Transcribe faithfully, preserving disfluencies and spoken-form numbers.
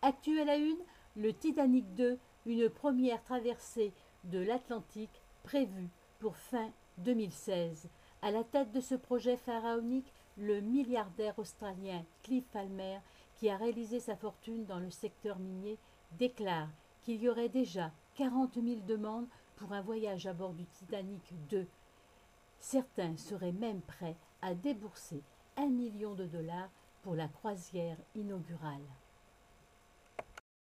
Actu à la une, le Titanic deux, une première traversée de l'Atlantique prévue pour fin deux mille seize. À la tête de ce projet pharaonique, le milliardaire australien Cliff Palmer, qui a réalisé sa fortune dans le secteur minier, déclare qu'il y aurait déjà quarante mille demandes pour un voyage à bord du Titanic deux. Certains seraient même prêts à débourser un million de dollars pour la croisière inaugurale.